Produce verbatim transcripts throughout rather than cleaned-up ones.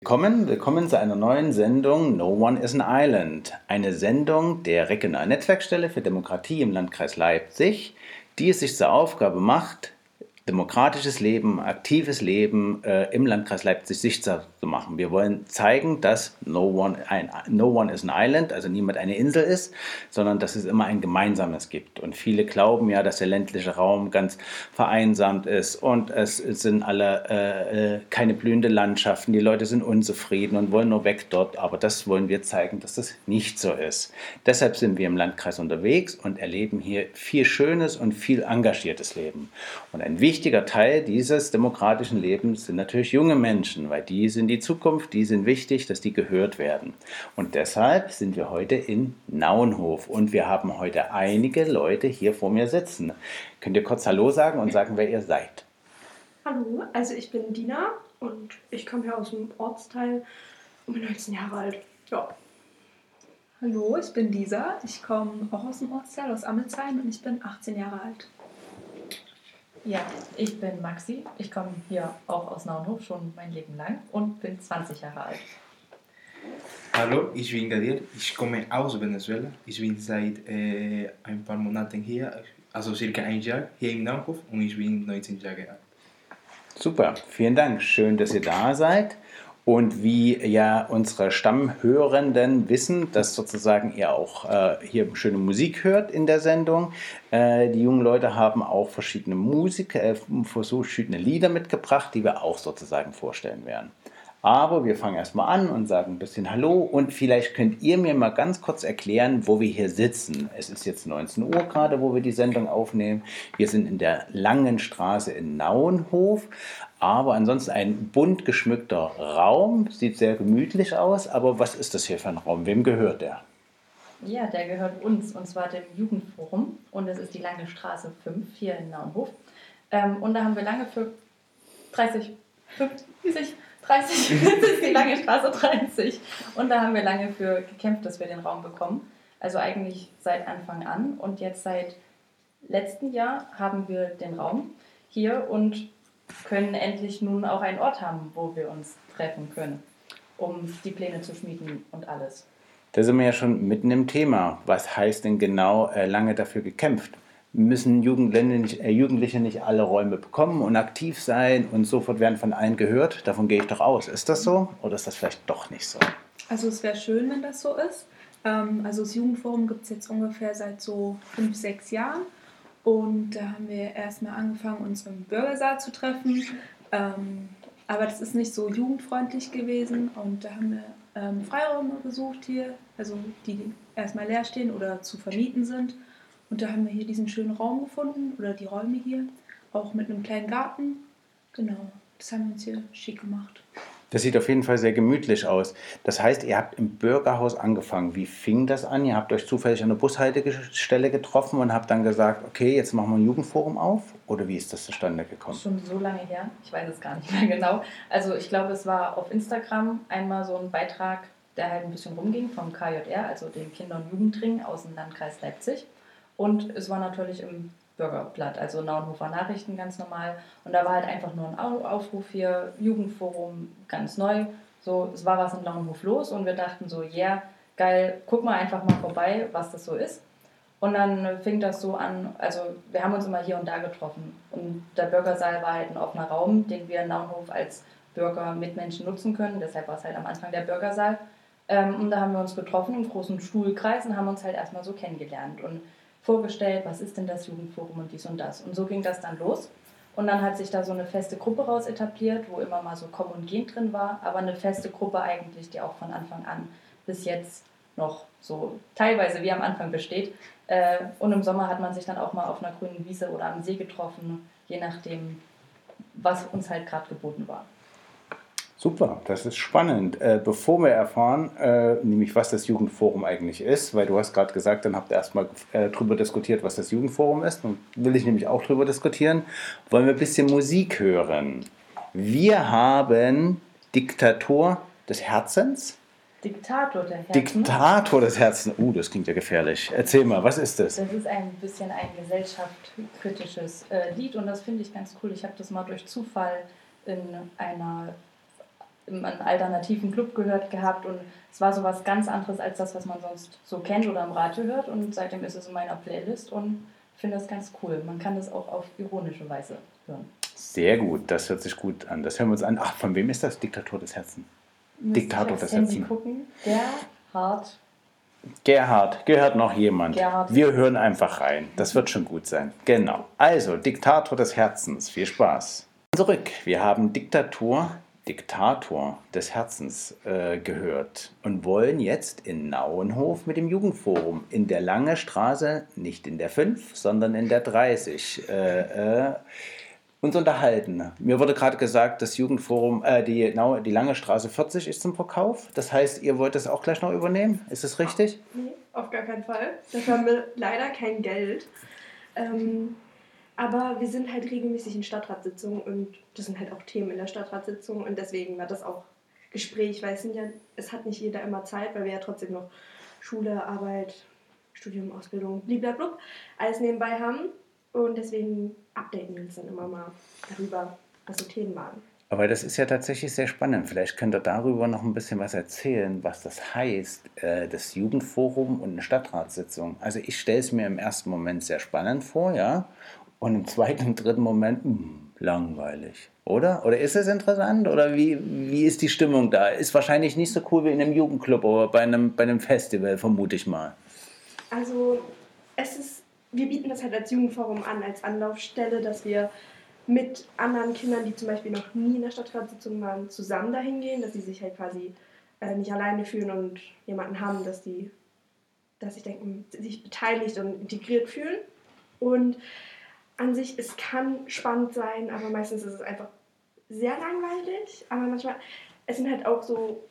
Willkommen, willkommen zu einer neuen Sendung No One is an Island. Eine Sendung der regionalen Netzwerkstelle für Demokratie im Landkreis Leipzig, die es sich zur Aufgabe macht, demokratisches Leben, aktives Leben äh, im Landkreis Leipzig sichtbar zu machen. Wir wollen zeigen, dass no one, ein, no one is an island, also niemand eine Insel ist, sondern dass es immer ein Gemeinsames gibt. Und viele glauben ja, dass der ländliche Raum ganz vereinsamt ist und es sind alle äh, keine blühende Landschaften, die Leute sind unzufrieden und wollen nur weg dort. Aber das wollen wir zeigen, dass das nicht so ist. Deshalb sind wir im Landkreis unterwegs und erleben hier viel schönes und viel engagiertes Leben. Und ein wichtiger Teil dieses demokratischen Lebens sind natürlich junge Menschen, weil die sind die Zukunft, die sind wichtig, dass die gehört werden. Und deshalb sind wir heute in Naunhof und wir haben heute einige Leute hier vor mir sitzen. Könnt ihr kurz Hallo sagen und sagen, wer ihr seid? Hallo, also ich bin Dina und ich komme hier aus dem Ortsteil und bin neunzehn Jahre alt. Ja. Hallo, ich bin Lisa, ich komme auch aus dem Ortsteil, aus Ammelsheim und ich bin achtzehn Jahre alt. Ja, ich bin Maxi, ich komme hier auch aus Naunhof schon mein Leben lang und bin zwanzig Jahre alt. Hallo, ich bin Gadir, ich komme aus Venezuela. Ich bin seit äh, ein paar Monaten hier, also circa ein Jahr hier in Naunhof und ich bin neunzehn Jahre alt. Super, vielen Dank, schön, dass ihr da seid. Und wie ja unsere Stammhörenden wissen, dass sozusagen ihr auch äh, hier schöne Musik hört in der Sendung. Äh, die jungen Leute haben auch verschiedene Musik, äh, verschiedene Lieder mitgebracht, die wir auch sozusagen vorstellen werden. Aber wir fangen erstmal an und sagen ein bisschen Hallo und vielleicht könnt ihr mir mal ganz kurz erklären, wo wir hier sitzen. Es ist jetzt neunzehn Uhr gerade, wo wir die Sendung aufnehmen. Wir sind in der Langen Straße in Naunhof, aber ansonsten ein bunt geschmückter Raum, sieht sehr gemütlich aus. Aber was ist das hier für ein Raum? Wem gehört der? Ja, der gehört uns und zwar dem Jugendforum und das ist die Lange Straße fünf hier in Naunhof. Ähm, und da haben wir lange für dreißig, fünfzig, dreißig, das ist die Lange Straße dreißig. Und da haben wir lange für gekämpft, dass wir den Raum bekommen. Also eigentlich seit Anfang an. Und jetzt seit letztem Jahr haben wir den Raum hier und können endlich nun auch einen Ort haben, wo wir uns treffen können, um die Pläne zu schmieden und alles. Da sind wir ja schon mitten im Thema. Was heißt denn genau äh, lange dafür gekämpft? Müssen Jugendliche nicht, äh, Jugendliche nicht alle Räume bekommen und aktiv sein und sofort werden von allen gehört? Davon gehe ich doch aus. Ist das so oder ist das vielleicht doch nicht so? Also es wäre schön, wenn das so ist. Ähm, also das Jugendforum gibt es jetzt ungefähr seit so fünf, sechs Jahren. Und da haben wir erstmal angefangen, uns im Bürgersaal zu treffen. Ähm, aber das ist nicht so jugendfreundlich gewesen. Und da haben wir ähm, Freiräume gesucht hier, also die erstmal leer stehen oder zu vermieten sind. Und da haben wir hier diesen schönen Raum gefunden, oder die Räume hier, auch mit einem kleinen Garten. Genau, das haben wir uns hier schick gemacht. Das sieht auf jeden Fall sehr gemütlich aus. Das heißt, ihr habt im Bürgerhaus angefangen. Wie fing das an? Ihr habt euch zufällig an der Bushaltestelle getroffen und habt dann gesagt, okay, jetzt machen wir ein Jugendforum auf? Oder wie ist das zustande gekommen? Schon so lange her, ich weiß es gar nicht mehr genau. Also ich glaube, es war auf Instagram einmal so ein Beitrag, der halt ein bisschen rumging vom K J R, also dem Kinder- und Jugendring aus dem Landkreis Leipzig. Und es war natürlich im Bürgerblatt, also Naunhofer Nachrichten ganz normal. Und da war halt einfach nur ein Aufruf hier, Jugendforum, ganz neu. So, es war was in Naunhof los und wir dachten so, ja, yeah, geil, guck mal einfach mal vorbei, was das so ist. Und dann fing das so an, also wir haben uns immer hier und da getroffen. Und der Bürgersaal war halt ein offener Raum, den wir in Naunhof als Bürger mit Menschen nutzen können. Deshalb war es halt am Anfang der Bürgersaal. Ähm, und da haben wir uns getroffen im großen Stuhlkreis und haben uns halt erstmal so kennengelernt. Und vorgestellt, was ist denn das Jugendforum und dies und das. Und so ging das dann los. Und dann hat sich da so eine feste Gruppe raus etabliert, wo immer mal so Kommen und Gehen drin war, aber eine feste Gruppe eigentlich, die auch von Anfang an bis jetzt noch so teilweise wie am Anfang besteht. Und im Sommer hat man sich dann auch mal auf einer grünen Wiese oder am See getroffen, je nachdem, was uns halt gerade geboten war. Super, das ist spannend. Äh, bevor wir erfahren, äh, nämlich was das Jugendforum eigentlich ist, weil du hast gerade gesagt, dann habt ihr erstmal äh, drüber diskutiert, was das Jugendforum ist. Dann will ich nämlich auch drüber diskutieren. Wollen wir ein bisschen Musik hören? Wir haben Diktator des Herzens. Diktator der Herzen. Diktator des Herzens. Uh, das klingt ja gefährlich. Erzähl mal, was ist das? Das ist ein bisschen ein gesellschaftskritisches äh, Lied und das finde ich ganz cool. Ich habe das mal durch Zufall in einer einen alternativen Club gehört gehabt und es war so was ganz anderes als das, was man sonst so kennt oder im Radio hört und seitdem ist es in meiner Playlist und ich finde das ganz cool. Man kann das auch auf ironische Weise hören. Sehr gut, das hört sich gut an. Das hören wir uns an. Ach, von wem ist das? Diktatur des Herzens. Diktator des Herzens. gucken. Gerhard. Gerhard, gehört noch jemand? Gerhard. Wir hören einfach rein. Das wird schon gut sein. Genau. Also, Diktator des Herzens. Viel Spaß. Zurück. Wir haben Diktatur, Diktator des Herzens äh, gehört und wollen jetzt in Nauenhof mit dem Jugendforum in der Lange Straße, nicht in der fünf, sondern in der dreißig, äh, äh, uns unterhalten. Mir wurde gerade gesagt, das Jugendforum, äh, die, die Lange Straße vierzig ist zum Verkauf. Das heißt, ihr wollt das auch gleich noch übernehmen? Ist das richtig? Nee, auf gar keinen Fall. Dafür haben wir leider kein Geld. Ähm, aber wir sind halt regelmäßig in Stadtratssitzungen und das sind halt auch Themen in der Stadtratssitzung und deswegen war das auch Gespräch, weil es, sind ja, es hat nicht jeder immer Zeit, weil wir ja trotzdem noch Schule, Arbeit, Studium, Ausbildung, blablabla, alles nebenbei haben. Und deswegen updaten wir uns dann immer mal darüber, was so Themen waren. Aber das ist ja tatsächlich sehr spannend. Vielleicht könnt ihr darüber noch ein bisschen was erzählen, was das heißt, äh, das Jugendforum und eine Stadtratssitzung. Also ich stelle es mir im ersten Moment sehr spannend vor, ja. Und im zweiten und dritten Moment, mh, langweilig. Oder? Oder ist es interessant? Oder wie, wie ist die Stimmung da? Ist wahrscheinlich nicht so cool wie in einem Jugendclub oder bei einem, bei einem Festival, vermute ich mal. Also es ist... Wir bieten das halt als Jugendforum an, als Anlaufstelle, dass wir mit anderen Kindern, die zum Beispiel noch nie in der Stadtratssitzung waren, zusammen dahin gehen, dass sie sich halt quasi äh, nicht alleine fühlen und jemanden haben, dass die, dass ich denke, sich beteiligt und integriert fühlen. Und an sich, es kann spannend sein, aber meistens ist es einfach sehr langweilig. Aber manchmal, es sind halt auch so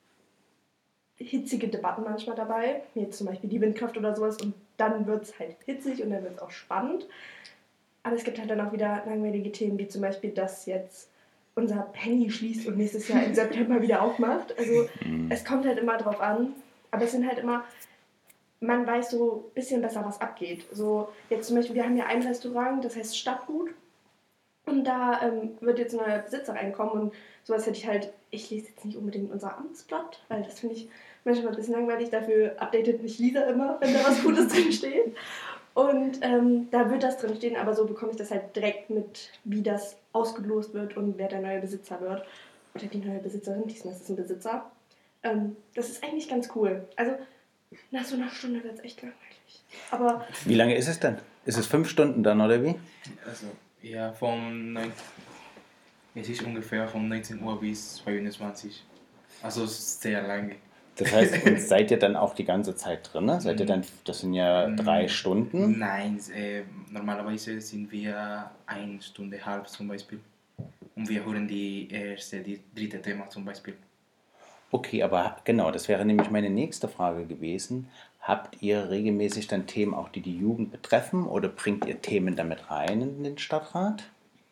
hitzige Debatten manchmal dabei, jetzt zum Beispiel die Windkraft oder sowas und dann wird es halt hitzig und dann wird es auch spannend. Aber es gibt halt dann auch wieder langweilige Themen, wie zum Beispiel, dass jetzt unser Penny schließt und nächstes Jahr im September wieder aufmacht. Also es kommt halt immer drauf an, aber es sind halt immer, man weiß so ein bisschen besser, was abgeht. So jetzt zum Beispiel, wir haben ja ein Restaurant, das heißt Stadtgut und da ähm, wird jetzt ein neuer Besitzer reinkommen und sowas hätte ich halt, ich lese jetzt nicht unbedingt unser Amtsblatt, weil das finde ich manchmal ein bisschen langweilig, dafür updatet mich Lisa immer, wenn da was Gutes drin steht. Und ähm, da wird das drin stehen, aber so bekomme ich das halt direkt mit, wie das ausgelost wird und wer der neue Besitzer wird. Oder die neue Besitzerin, diesmal ist es ein Besitzer. Ähm, das ist eigentlich ganz cool. Also nach so einer Stunde wird es echt langweilig. Aber wie lange ist es denn? Ist es fünf Stunden dann, oder wie? Also, ja, vom neun es ist ungefähr von neunzehn Uhr bis zweiundzwanzig. Also sehr lange. Das heißt, und seid ihr dann auch die ganze Zeit drin? Ne? Seid ihr dann, das sind ja drei Stunden? Nein, äh, normalerweise sind wir eine Stunde halb zum Beispiel. Und wir hören die erste, die dritte Thema zum Beispiel. Okay, aber genau, das wäre nämlich meine nächste Frage gewesen. Habt ihr regelmäßig dann Themen auch, die die Jugend betreffen oder bringt ihr Themen damit rein in den Stadtrat?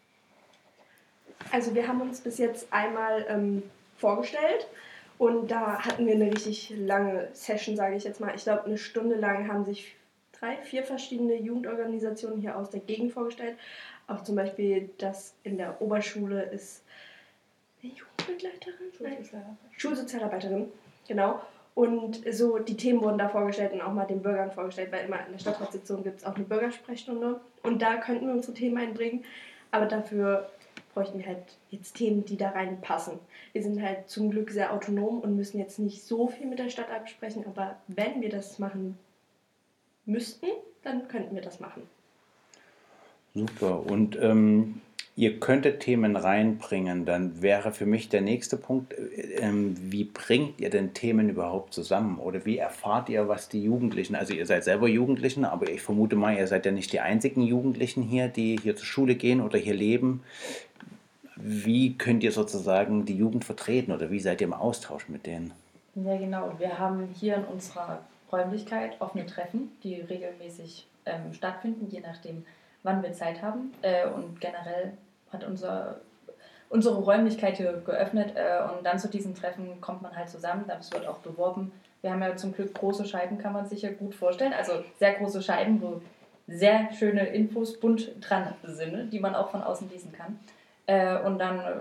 also wir haben uns bis jetzt einmal ähm, vorgestellt. Und da hatten wir eine richtig lange Session, sage ich jetzt mal. Ich glaube, eine Stunde lang haben sich drei, vier verschiedene Jugendorganisationen hier aus der Gegend vorgestellt. Auch zum Beispiel, dass in der Oberschule ist eine Jugendbegleiterin? Schulsozialarbeiterin. Schulsozialarbeiterin, genau. Und so die Themen wurden da vorgestellt und auch mal den Bürgern vorgestellt, weil immer in der Stadtratssitzung gibt es auch eine Bürgersprechstunde. Und da könnten wir unsere Themen einbringen. Aber dafür bräuchten wir halt jetzt Themen, die da reinpassen. Wir sind halt zum Glück sehr autonom und müssen jetzt nicht so viel mit der Stadt absprechen, aber wenn wir das machen müssten, dann könnten wir das machen. Super. Und ähm, ihr könntet Themen reinbringen, dann wäre für mich der nächste Punkt, ähm, wie bringt ihr denn Themen überhaupt zusammen? Oder wie erfahrt ihr, was die Jugendlichen, also ihr seid selber Jugendlichen, aber ich vermute mal, ihr seid ja nicht die einzigen Jugendlichen hier, die hier zur Schule gehen oder hier leben. Wie könnt ihr sozusagen die Jugend vertreten oder wie seid ihr im Austausch mit denen? Ja, genau. Wir haben hier in unserer Räumlichkeit offene Treffen, die regelmäßig ähm, stattfinden, je nachdem, wann wir Zeit haben. Äh, und generell hat unser, unsere Räumlichkeit hier geöffnet äh, und dann zu diesen Treffen kommt man halt zusammen. Das wird auch beworben. Wir haben ja zum Glück große Scheiben, kann man sich ja gut vorstellen. Also sehr große Scheiben, wo sehr schöne Infos bunt dran sind, die man auch von außen lesen kann. Äh, und dann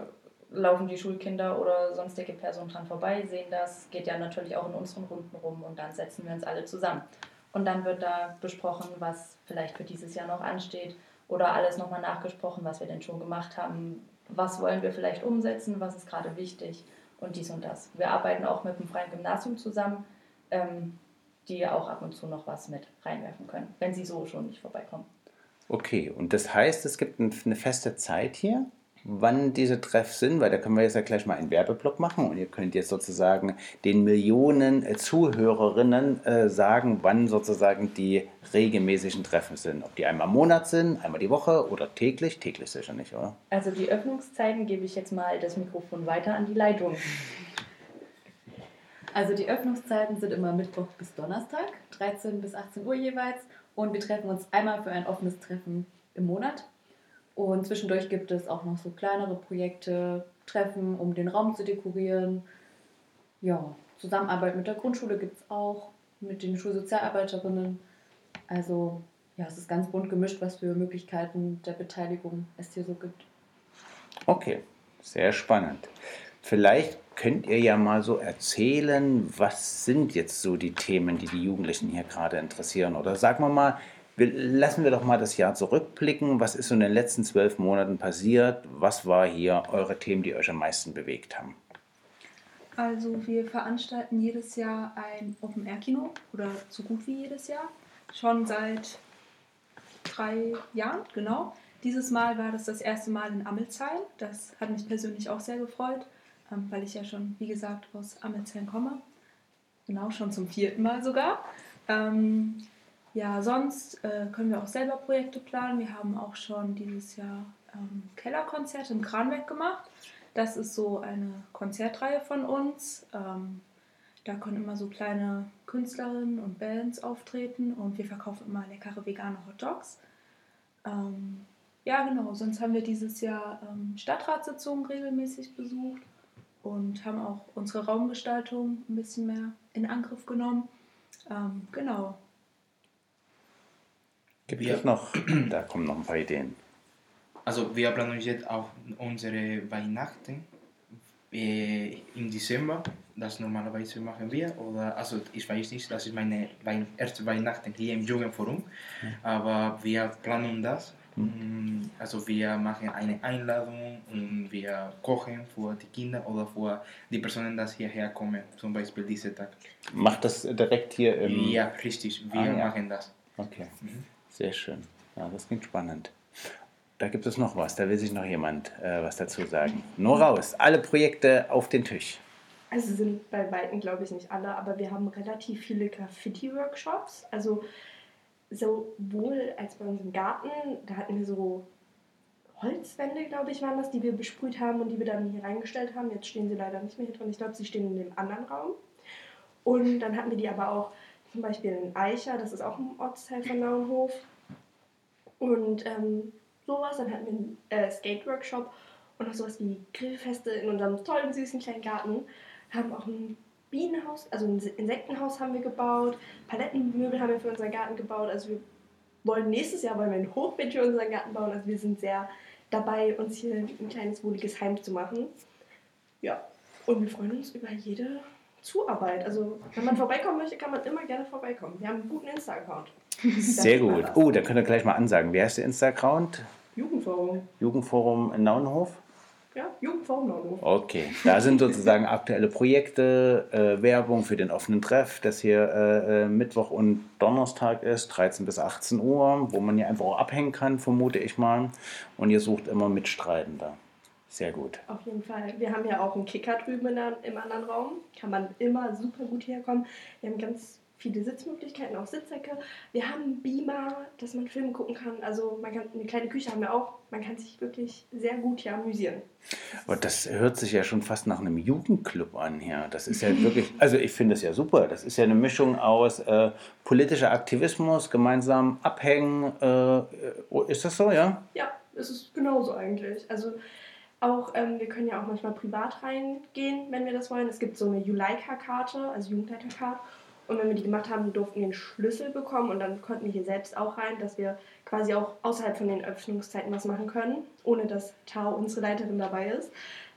laufen die Schulkinder oder sonstige Personen dran vorbei, sehen das, geht ja natürlich auch in unseren Runden rum und dann setzen wir uns alle zusammen. Und dann wird da besprochen, was vielleicht für dieses Jahr noch ansteht oder alles nochmal nachgesprochen, was wir denn schon gemacht haben, was wollen wir vielleicht umsetzen, was ist gerade wichtig und dies und das. Wir arbeiten auch mit dem Freien Gymnasium zusammen, ähm, die auch ab und zu noch was mit reinwerfen können, wenn sie so schon nicht vorbeikommen. Okay, und das heißt, es gibt ein- eine feste Zeit hier, wann diese Treffs sind, weil da können wir jetzt ja gleich mal einen Werbeblock machen und ihr könnt jetzt sozusagen den Millionen äh, Zuhörerinnen äh, sagen, wann sozusagen die regelmäßigen Treffen sind. Ob die einmal im Monat sind, einmal die Woche oder täglich. Täglich sicher nicht, oder? Also die Öffnungszeiten gebe ich jetzt mal das Mikrofon weiter an die Leitung. Also die Öffnungszeiten sind immer Mittwoch bis Donnerstag, dreizehn bis achtzehn Uhr jeweils. Und wir treffen uns einmal für ein offenes Treffen im Monat. Und zwischendurch gibt es auch noch so kleinere Projekte, Treffen, um den Raum zu dekorieren. Ja, Zusammenarbeit mit der Grundschule gibt es auch, mit den Schulsozialarbeiterinnen. Also ja, es ist ganz bunt gemischt, was für Möglichkeiten der Beteiligung es hier so gibt. Okay, sehr spannend. Vielleicht könnt ihr ja mal so erzählen, was sind jetzt so die Themen, die die Jugendlichen hier gerade interessieren? Oder sagen wir mal, wir, lassen wir doch mal das Jahr zurückblicken. Was ist so in den letzten zwölf Monaten passiert? Was war hier eure Themen, die euch am meisten bewegt haben? Also wir veranstalten jedes Jahr ein Open-Air-Kino oder so gut wie jedes Jahr. Schon seit drei Jahren, genau. Dieses Mal war das das erste Mal in Amelsheim. Das hat mich persönlich auch sehr gefreut, ähm, weil ich ja schon, wie gesagt, aus Amelsheim komme. Genau, schon zum vierten Mal sogar. Ähm, ja, sonst äh, können wir auch selber Projekte planen. Wir haben auch schon dieses Jahr ähm, Kellerkonzerte im Kranwerk gemacht. Das ist so eine Konzertreihe von uns. Ähm, da können immer so kleine Künstlerinnen und Bands auftreten und wir verkaufen immer leckere vegane Hotdogs. Ähm, ja, genau. Sonst haben wir dieses Jahr ähm, Stadtratssitzungen regelmäßig besucht und haben auch unsere Raumgestaltung ein bisschen mehr in Angriff genommen. Ähm, genau. Gibt Ja. es noch? Da kommen noch ein paar Ideen. Also wir planen jetzt auch unsere Weihnachten äh, im Dezember. Das normalerweise machen wir. Oder, also ich weiß nicht, das ist meine Wein erste Weihnachten hier im Jugendforum. Aber wir planen das. Hm. Also wir machen eine Einladung und wir kochen für die Kinder oder für die Personen, die hierher kommen. Zum Beispiel diesen Tag. Macht das direkt hier im... Ja, richtig. Wir Ah, ja. machen das. Okay, Mhm. sehr schön. Ja, das klingt spannend. Da gibt es noch was, da will sich noch jemand äh, was dazu sagen. Nur raus, alle Projekte auf den Tisch. Also sind bei Weitem, glaube ich, nicht alle, aber wir haben relativ viele Graffiti-Workshops. Also sowohl als bei uns im Garten, da hatten wir so Holzwände, glaube ich, waren das, die wir besprüht haben und die wir dann hier reingestellt haben. Jetzt stehen sie leider nicht mehr hier drin. Ich glaube, sie stehen in dem anderen Raum. Und dann hatten wir die aber auch zum Beispiel in Eicher, das ist auch ein Ortsteil von Nauenhof. Und ähm, sowas, dann hatten wir einen äh, Skate-Workshop und noch sowas wie Grillfeste in unserem tollen, süßen kleinen Garten. Haben auch ein Bienenhaus, also ein Insektenhaus haben wir gebaut, Palettenmöbel haben wir für unseren Garten gebaut. Also wir wollen nächstes Jahr wollen wir ein Hochbeet für unseren Garten bauen. Also wir sind sehr dabei, uns hier ein kleines, wohliges Heim zu machen. Ja, und wir freuen uns über jede Zuarbeit. Also wenn man vorbeikommen möchte, kann man immer gerne vorbeikommen. Wir haben einen guten Insta-Account. Sehr gut. Oh, da könnt ihr gleich mal ansagen. Wer ist der Insta-Account? Jugendforum. Jugendforum in Nauenhof? Ja, Jugendforum Nauenhof. Okay, da sind sozusagen aktuelle Projekte, äh, Werbung für den offenen Treff, das hier äh, Mittwoch und Donnerstag ist, dreizehn bis achtzehn Uhr, wo man hier einfach auch abhängen kann, vermute ich mal. Und ihr sucht immer Mitstreitende. Sehr gut. Auf jeden Fall. Wir haben ja auch einen Kicker drüben in der, im anderen Raum. Kann man immer super gut herkommen. Wir haben ganz viele Sitzmöglichkeiten, auch Sitzsäcke. Wir haben einen Beamer, dass man Filme gucken kann. Also man kann, eine kleine Küche haben wir auch. Man kann sich wirklich sehr gut hier amüsieren. Aber das hört sich ja schon fast nach einem Jugendclub an hier. Das ist ja wirklich, also ich finde es ja super. Das ist ja eine Mischung aus äh, politischer Aktivismus, gemeinsam abhängen. Äh, ist das so, ja? Ja, es ist genauso eigentlich. Also auch, ähm, wir können ja auch manchmal privat reingehen, wenn wir das wollen. Es gibt so eine Juleika-Karte, also Jugendleiterkarte. Und wenn wir die gemacht haben, durften wir einen Schlüssel bekommen und dann konnten wir hier selbst auch rein, dass wir quasi auch außerhalb von den Öffnungszeiten was machen können, ohne dass Tao, unsere Leiterin, dabei ist.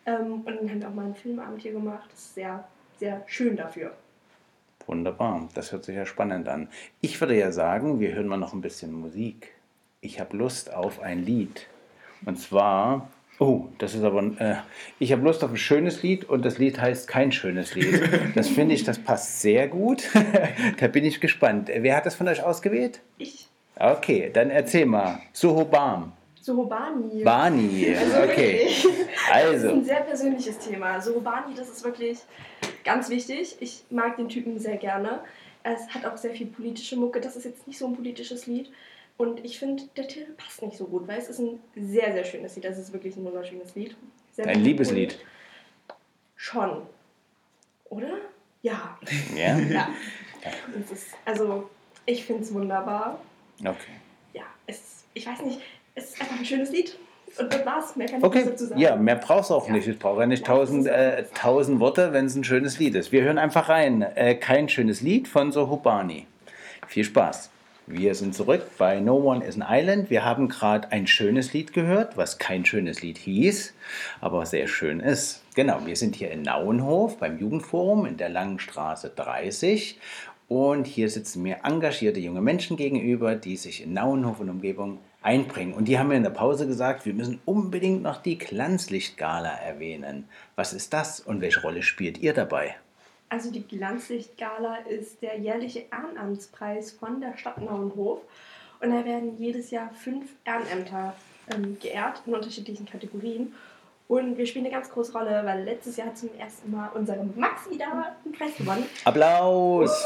Ähm, und dann haben wir auch mal einen Filmabend hier gemacht. Das ist sehr, sehr schön dafür. Wunderbar, das hört sich ja spannend an. Ich würde ja sagen, wir hören mal noch ein bisschen Musik. Ich habe Lust auf ein Lied. Und zwar, oh, das ist aber, äh, ich habe Lust auf ein schönes Lied und das Lied heißt kein schönes Lied. Das finde ich, das passt sehr gut. Da bin ich gespannt. Wer hat das von euch ausgewählt? Ich, Okay, dann erzähl mal. Suhobam. Suhobani. Bani. Also Okay. wirklich. Das ist Also, ein sehr persönliches Thema. Suhobani, das ist wirklich ganz wichtig. Ich mag den Typen sehr gerne. Es hat auch sehr viel politische Mucke. Das ist jetzt nicht so ein politisches Lied. Und ich finde, der Titel passt nicht so gut, weil es ist ein sehr, sehr schönes Lied. Das ist wirklich ein wunderschönes Lied. Sehr ein Liebeslied. Schon. Oder? Ja. Ja? Ja. Es ist, also, ich finde es wunderbar. Okay. Ja, es, ich weiß nicht, es ist einfach ein schönes Lied. Und das war's. Mehr kann ich Okay, nicht dazu sagen. ja, mehr brauchst du auch Ja. nicht. Ich brauche ja nicht Ja, das tausend, ist- äh, tausend Worte, wenn es ein schönes Lied ist. Wir hören einfach rein. Äh, kein schönes Lied von Suhobani. Viel Spaß. Wir sind zurück bei No One is an Island. Wir haben gerade ein schönes Lied gehört, was kein schönes Lied hieß, aber sehr schön ist. Genau, wir sind hier in Nauenhof beim Jugendforum in der Langen Straße dreißig. Und hier sitzen mir engagierte junge Menschen gegenüber, die sich in Nauenhof und Umgebung einbringen. Und die haben mir in der Pause gesagt, wir müssen unbedingt noch die Glanzlichtgala erwähnen. Was ist das und welche Rolle spielt ihr dabei? Also die Glanzlichtgala ist der jährliche Ehrenamtspreis von der Stadt Nauenhof. Und da werden jedes Jahr fünf Ehrenämter ähm, geehrt in unterschiedlichen Kategorien. Und wir spielen eine ganz große Rolle, weil letztes Jahr zum ersten Mal unsere Maxi da einen Preis gewonnen. Applaus!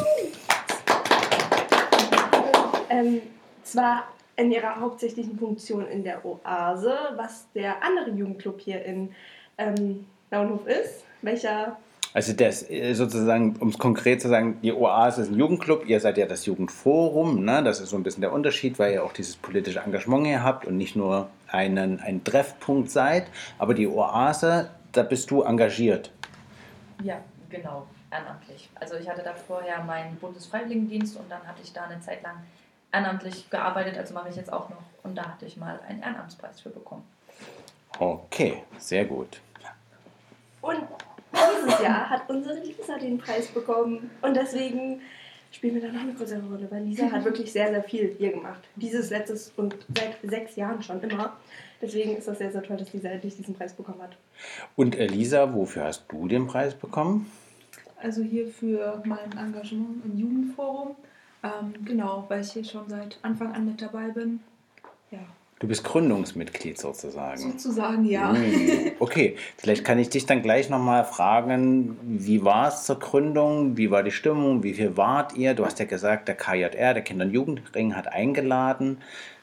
Ähm, zwar in ihrer hauptsächlichen Funktion in der Oase, was der andere Jugendclub hier in ähm, Nauenhof ist, welcher... Also das äh, sozusagen, um es konkret zu sagen, die Oase ist ein Jugendclub, ihr seid ja das Jugendforum, ne? Das ist so ein bisschen der Unterschied, weil ihr auch dieses politische Engagement hier habt und nicht nur einen, ein Treffpunkt seid. Aber die Oase, da bist du engagiert. Ja, genau, ehrenamtlich. Also ich hatte da vorher meinen Bundesfreiwilligendienst und dann hatte ich da eine Zeit lang ehrenamtlich gearbeitet, also mache ich jetzt auch noch. Und da hatte ich mal einen Ehrenamtspreis für bekommen. Okay, sehr gut. Und dieses Jahr hat unsere Lisa den Preis bekommen. Und deswegen spielen wir da noch eine größere Rolle, weil Lisa hat wirklich sehr, sehr viel hier gemacht. Dieses, letztes und seit sechs Jahren schon immer. Deswegen ist das sehr, sehr toll, dass Lisa endlich diesen Preis bekommen hat. Und Elisa, wofür hast du den Preis bekommen? Also hier für mein Engagement im Jugendforum. Ähm, genau, weil ich hier schon seit Anfang an mit dabei bin. Ja, Du bist Gründungsmitglied sozusagen. sozusagen ja. Hm, okay, vielleicht kann ich dich dann gleich nochmal fragen, wie war es zur Gründung, wie war die Stimmung, wie viel wart ihr? Du hast ja gesagt, der K J R, der Kinder- und Jugendring, hat eingeladen.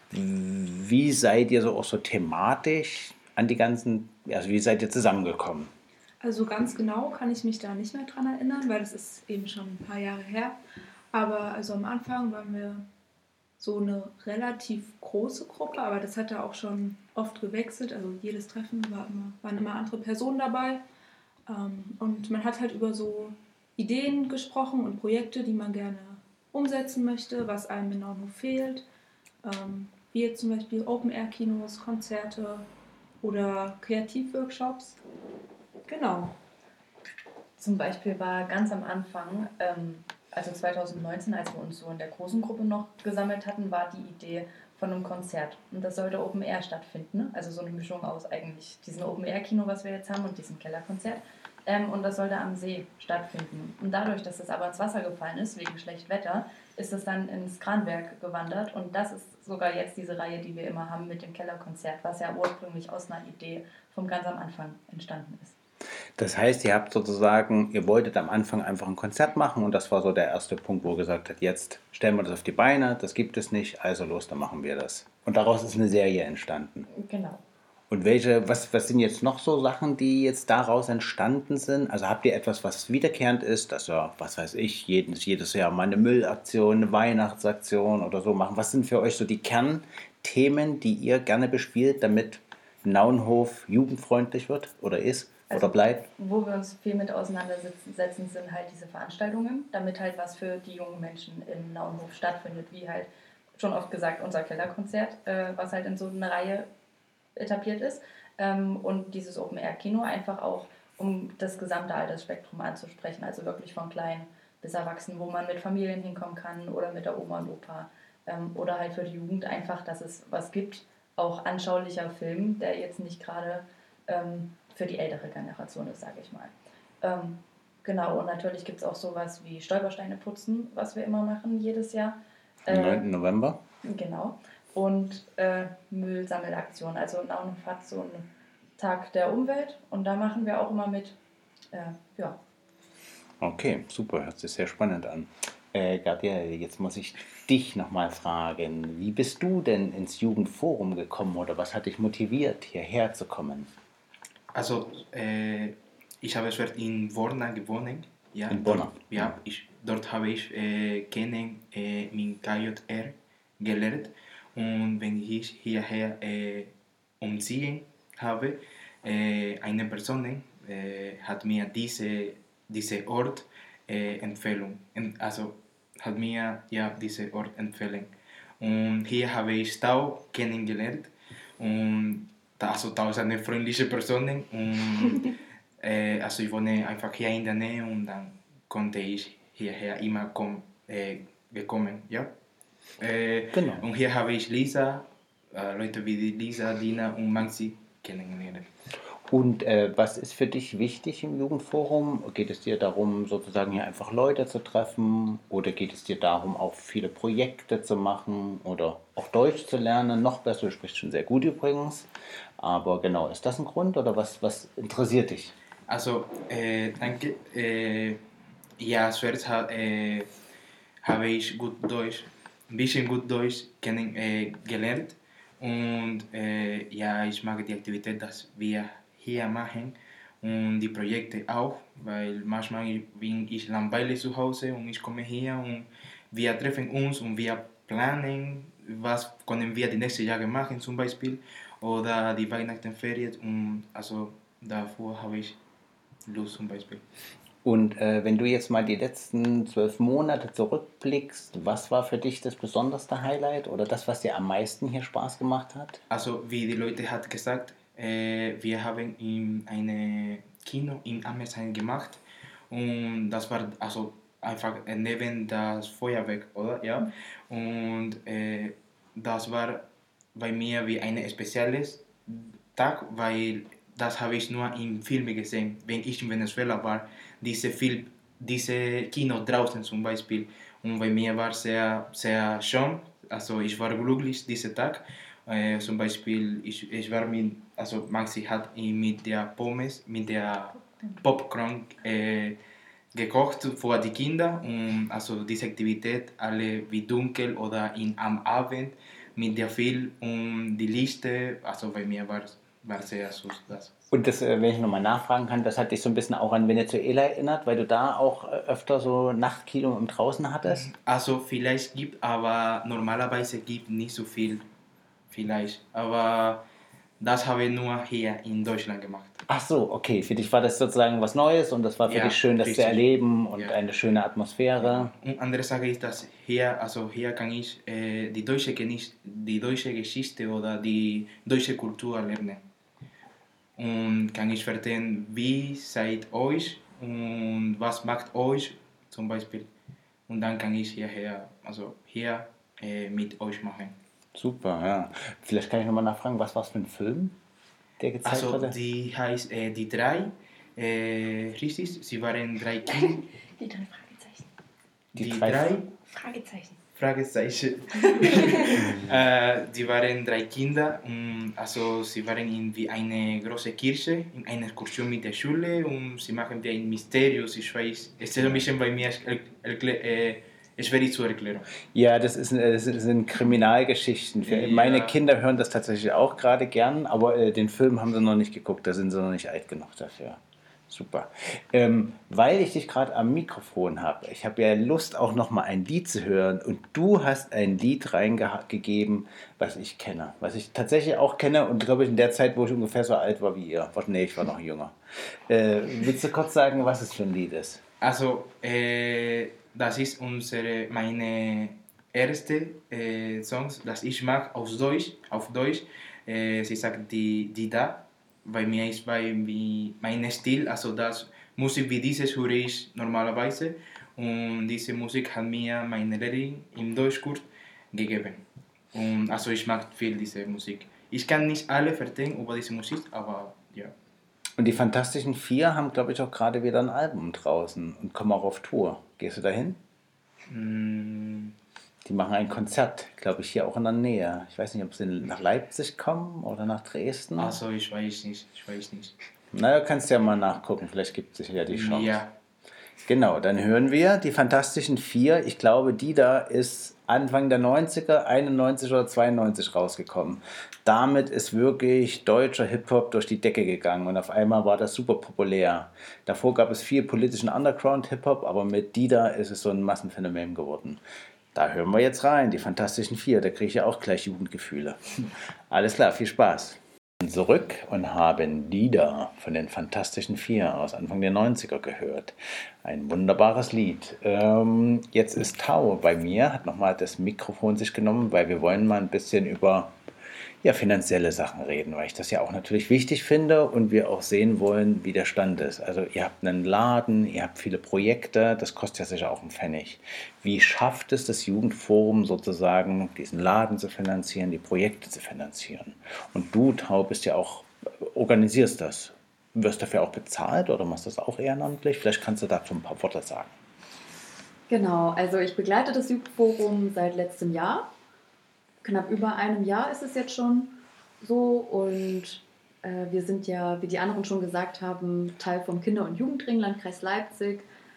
Wie seid ihr so auch so thematisch an die ganzen, also wie seid ihr zusammengekommen? Also ganz genau kann ich mich da nicht mehr dran erinnern, weil das ist eben schon ein paar Jahre her. Aber also am Anfang waren wir so eine relativ große Gruppe, aber das hat da auch schon oft gewechselt. Also jedes Treffen war immer, waren immer andere Personen dabei. Ähm, und man hat halt über so Ideen gesprochen und Projekte, die man gerne umsetzen möchte, was einem in Nauenhof fehlt. Ähm, wie jetzt zum Beispiel Open-Air-Kinos, Konzerte oder Kreativworkshops. Genau. Zum Beispiel war ganz am Anfang, ähm, also zwanzig neunzehn, als wir uns so in der großen Gruppe noch gesammelt hatten, war die Idee von einem Konzert. Und das sollte Open Air stattfinden. Ne? Also so eine Mischung aus eigentlich diesem Open Air Kino, was wir jetzt haben, und diesem Kellerkonzert. Ähm, und das sollte am See stattfinden. Und dadurch, dass das aber ins Wasser gefallen ist, wegen schlechtem Wetter, ist es dann ins Kranwerk gewandert. Und das ist sogar jetzt diese Reihe, die wir immer haben mit dem Kellerkonzert, was ja ursprünglich aus einer Idee vom ganz am Anfang entstanden ist. Das heißt, ihr habt sozusagen, ihr wolltet am Anfang einfach ein Konzert machen und das war so der erste Punkt, wo ihr gesagt habt, jetzt stellen wir das auf die Beine, das gibt es nicht, also los, dann machen wir das. Und daraus ist eine Serie entstanden. Genau. Und welche, was, was sind jetzt noch so Sachen, die jetzt daraus entstanden sind? Also habt ihr etwas, was wiederkehrend ist, dass wir, was weiß ich, jedes, jedes Jahr mal eine Müllaktion, eine Weihnachtsaktion oder so machen? Was sind für euch so die Kernthemen, die ihr gerne bespielt, damit Nauenhof jugendfreundlich wird oder ist? Also, oder bleibt? Wo wir uns viel mit auseinandersetzen, sind halt diese Veranstaltungen, damit halt was für die jungen Menschen in Nauenhof stattfindet, wie halt schon oft gesagt unser Kellerkonzert, äh, was halt in so einer Reihe etabliert ist. Ähm, und dieses Open-Air-Kino einfach auch, um das gesamte Altersspektrum anzusprechen, also wirklich von klein bis erwachsen, wo man mit Familien hinkommen kann oder mit der Oma und Opa ähm, oder halt für die Jugend einfach, dass es was gibt, auch anschaulicher Film, der jetzt nicht gerade ähm, für die ältere Generation ist, sage ich mal. Ähm, genau, und natürlich gibt es auch sowas wie Stolpersteine putzen, was wir immer machen jedes Jahr. Am Äh, neunten November. Genau. Und äh, Müllsammelaktion. Also Naunhof hat so einen Tag der Umwelt und da machen wir auch immer mit. Äh, ja. Okay, super, hört sich sehr spannend an. Äh, Gabriele, jetzt muss ich dich nochmal fragen, wie bist du denn ins Jugendforum gekommen oder was hat dich motiviert, hierher zu kommen? Also, äh, ich habe zuerst in Borna gewohnt. Ja, In Borna? Dort, ja, ich, dort habe ich äh, kennen äh, mit K J R gelernt. Und wenn ich hierher äh, umziehen habe, äh, eine Person äh, hat mir diese, diese Ort äh, empfehlen. Also hat mir ja diese Ort empfehlen. Und hier habe ich Tau kennengelernt. Und also Tau ist eine freundliche Person. Und äh, also ich wohne einfach hier in der Nähe und dann konnte ich hierher immer komm, äh, gekommen. Ja? Äh, Genau. Und hier habe ich Lisa, äh, Leute wie Lisa, Dina und Maxi kennengelernt. Und äh, was ist für dich wichtig im Jugendforum? Geht es dir darum, sozusagen hier einfach Leute zu treffen? Oder geht es dir darum, auch viele Projekte zu machen oder auch Deutsch zu lernen? Noch besser, du sprichst schon sehr gut übrigens. Aber genau, ist das ein Grund oder was, was interessiert dich? Also, äh, danke. Äh, ja, zuerst ha, äh, habe ich gut Deutsch, ein bisschen gut Deutsch kennen, äh, gelernt. Und äh, ja, ich mag die Aktivität, dass wir hier machen und die Projekte auch, weil manchmal bin ich langweilig zu Hause und ich komme hier und wir treffen uns und wir planen, was können wir die nächsten Jahre machen zum Beispiel oder die Weihnachtenferien und also davor habe ich Lust zum Beispiel. Und äh, wenn du jetzt mal die letzten zwölf Monate zurückblickst, was war für dich das besonderste Highlight oder das, was dir am meisten hier Spaß gemacht hat? Also wie die Leute hat gesagt, äh, wir haben in eine Kino in Ammersheim gemacht und das war also einfach neben das Feuerwerk, oder? Ja. Und äh, das war bei mir wie ein spezielles Tag, weil das habe ich nur in Filmen gesehen, wenn ich in Venezuela war. Diese Film, diese Kino draußen zum Beispiel. Und bei mir war sehr, sehr schön. Also ich war glücklich diesen Tag. Äh, zum Beispiel, ich, ich war mit, also Maxi hat ihn mit der Pommes, mit der Popcorn äh, gekocht für die Kinder. Und also diese Aktivität, alle wie dunkel oder in, am Abend mit der Film und die Liste, also bei mir war war sehr süß das. Und das, äh, wenn ich nochmal nachfragen kann, das hat dich so ein bisschen auch an Venezuela erinnert, weil du da auch äh, öfter so Nachtkino im Draußen hattest? Also vielleicht gibt, aber normalerweise gibt nicht so viel, vielleicht. Aber das habe ich nur hier in Deutschland gemacht. Ach so, okay. Für dich war das sozusagen was Neues und das war für Ja, dich schön, das richtig. zu erleben und Ja. eine schöne Atmosphäre. Und andere Sache ist, dass hier, also hier kann ich äh, die, deutsche, die deutsche Geschichte oder die deutsche Kultur lernen. Und kann ich verstehen, wie seid euch und was macht euch zum Beispiel. Und dann kann ich hierher, also hier äh, mit euch machen. Super, ja. Vielleicht kann ich nochmal nachfragen, was war es für ein Film, der gezeigt Also wurde? die heißt äh, Die drei, äh, richtig, sie waren drei Kinder. Die drei Fragezeichen. Die Die, drei drei, Fragezeichen. Fragezeichen. äh, die waren drei Kinder, und also sie waren in wie eine große Kirche, in einer Exkursion mit der Schule und sie machen wie ein Mysterium, ich weiß, es ist ein bisschen bei mir äh, schwierig zu erklären. Ja, das, ist, das sind Kriminalgeschichten. Für Ja. Meine Kinder hören das tatsächlich auch gerade gern, aber äh, den Film haben sie noch nicht geguckt, da sind sie noch nicht alt genug dafür. Super. Ähm, weil ich dich gerade am Mikrofon habe, ich habe ja Lust auch noch mal ein Lied zu hören und du hast ein Lied reingegeben, was ich kenne, was ich tatsächlich auch kenne und glaube ich in der Zeit, wo ich ungefähr so alt war wie ihr. Nee, ich war noch jünger. Äh, willst du kurz sagen, was es für ein Lied ist? Also, äh, das ist unsere, meine erste äh, Song, das ich mag auf Deutsch. Auf Deutsch. Äh, sie sagt die, die da. bei mir ist bei wie mein Stil, also das Musik wie dieses höre ich normalerweise und diese Musik hat mir meine Lehrerin im Deutschkurs gegeben. Und also ich mag viel diese Musik. Ich kann nicht alle verstehen über diese Musik, aber ja. Und die Fantastischen Vier haben, glaube ich, auch gerade wieder ein Album draußen und kommen auch auf Tour. Gehst du dahin? Mm, Die machen ein Konzert, glaube ich, hier auch in der Nähe. Ich weiß nicht, ob sie nach Leipzig kommen oder nach Dresden. also ich weiß nicht, ich weiß nicht. Na, du kannst ja mal nachgucken, vielleicht gibt es sich ja die Chance. Ja, Genau, dann hören wir die Fantastischen Vier. Ich glaube, die da ist Anfang der neunziger, einundneunzig oder zweiundneunzig rausgekommen. Damit ist wirklich deutscher Hip-Hop durch die Decke gegangen und auf einmal war das super populär. Davor gab es viel politischen Underground-Hip-Hop, aber mit Dida ist es so ein Massenphänomen geworden. Da hören wir jetzt rein, die Fantastischen Vier, da kriege ich ja auch gleich Jugendgefühle. Alles klar, viel Spaß. Zurück und haben Dida von den Fantastischen Vier aus Anfang der neunziger gehört. Ein wunderbares Lied. Ähm, jetzt ist Tao bei mir, hat nochmal das Mikrofon sich genommen, weil wir wollen mal ein bisschen über ja, finanzielle Sachen reden, weil ich das ja auch natürlich wichtig finde und wir auch sehen wollen, wie der Stand ist. Also ihr habt einen Laden, ihr habt viele Projekte, das kostet ja sicher auch einen Pfennig. Wie schafft es das Jugendforum sozusagen, diesen Laden zu finanzieren, die Projekte zu finanzieren? Und du, Tau, bist ja auch, organisierst das. Wirst dafür auch bezahlt oder machst du das auch ehrenamtlich? Vielleicht kannst du dazu ein paar Worte sagen. Genau, also ich begleite das Jugendforum seit letztem Jahr. Knapp über einem Jahr ist es jetzt schon so und äh, wir sind ja, wie die anderen schon gesagt haben, Teil vom Kinder- und Jugendring Landkreis Leipzig.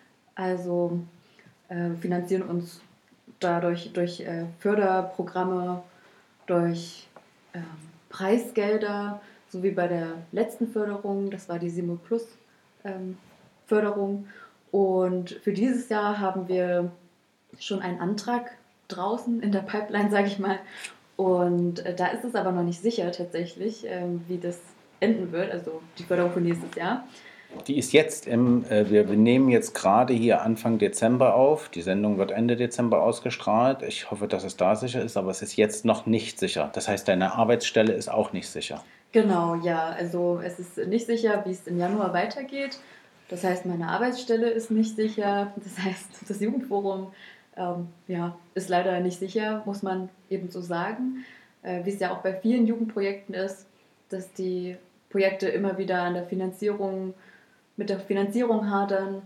Also äh, finanzieren uns dadurch durch äh, Förderprogramme, durch äh, Preisgelder, so wie bei der letzten Förderung, das war die Simo Plus ähm, Förderung. Und für dieses Jahr haben wir schon einen Antrag draußen in der Pipeline, sage ich mal. Und äh, da ist es aber noch nicht sicher tatsächlich, ähm, wie das enden wird, also die Förderung für nächstes Jahr. Die ist jetzt im, äh, wir, wir nehmen jetzt gerade hier Anfang Dezember auf. Die Sendung wird Ende Dezember ausgestrahlt. Ich hoffe, dass es da sicher ist, aber es ist jetzt noch nicht sicher. Das heißt, deine Arbeitsstelle ist auch nicht sicher. Genau, ja. Also es ist nicht sicher, wie es im Januar weitergeht. Das heißt, meine Arbeitsstelle ist nicht sicher. Das heißt, das Jugendforum ähm, ja, ist leider nicht sicher, muss man eben so sagen. Äh, wie es ja auch bei vielen Jugendprojekten ist, dass die Projekte immer wieder an der Finanzierung, mit der Finanzierung hadern.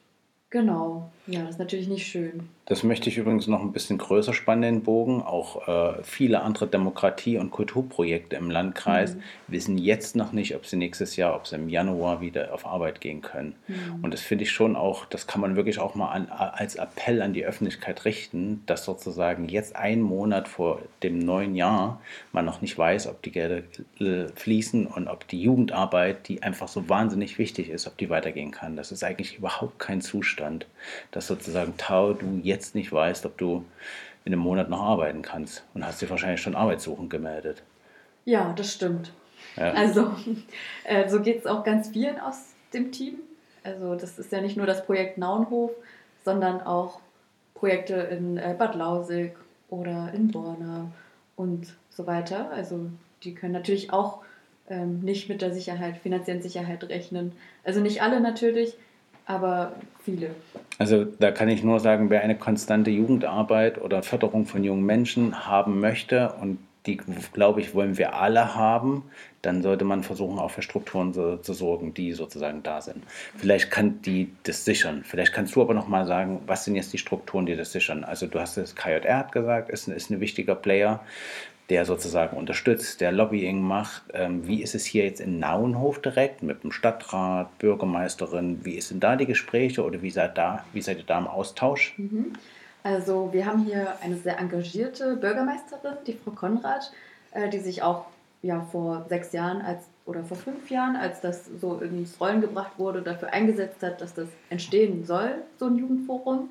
Genau, ja, das ist natürlich nicht schön. Das möchte ich übrigens noch ein bisschen größer spannen, den Bogen. Auch äh, viele andere Demokratie- und Kulturprojekte im Landkreis Mhm. wissen jetzt noch nicht, ob sie nächstes Jahr, ob sie im Januar wieder auf Arbeit gehen können. Mhm. Und das finde ich schon auch, das kann man wirklich auch mal an, als Appell an die Öffentlichkeit richten, dass sozusagen jetzt ein Monat vor dem neuen Jahr man noch nicht weiß, ob die Gelder äh, fließen und ob die Jugendarbeit, die einfach so wahnsinnig wichtig ist, ob die weitergehen kann. Das ist eigentlich überhaupt kein Zustand, dass sozusagen Tau, du jetzt jetzt nicht weißt, ob du in einem Monat noch arbeiten kannst und hast dir wahrscheinlich schon arbeitssuchend gemeldet. Ja, das stimmt. Ja. Also äh, so geht es auch ganz vielen aus dem Team. Also das ist ja nicht nur das Projekt Naunhof, sondern auch Projekte in äh, Bad Lausig oder in Borna und so weiter. Also die können natürlich auch ähm, nicht mit der Sicherheit, finanziellen Sicherheit rechnen. Also nicht alle natürlich, aber viele. Also da kann ich nur sagen, wer eine konstante Jugendarbeit oder Förderung von jungen Menschen haben möchte, und die, glaube ich, wollen wir alle haben, dann sollte man versuchen, auch für Strukturen zu, zu sorgen, die sozusagen da sind. Vielleicht kann die das sichern. Vielleicht kannst du aber noch mal sagen, was sind jetzt die Strukturen, die das sichern? Also du hast das, K J R hat gesagt, ist, ist ein wichtiger Player, der sozusagen unterstützt, der Lobbying macht. Ähm, wie ist es hier jetzt in Naunhof direkt mit dem Stadtrat, Bürgermeisterin? Wie sind da die Gespräche oder wie seid, da, wie seid ihr da im Austausch? Mhm. Also wir haben hier eine sehr engagierte Bürgermeisterin, die Frau Konrad, äh, die sich auch ja, vor sechs Jahren als, oder vor fünf Jahren, als das so ins Rollen gebracht wurde, dafür eingesetzt hat, dass das entstehen soll, so ein Jugendforum.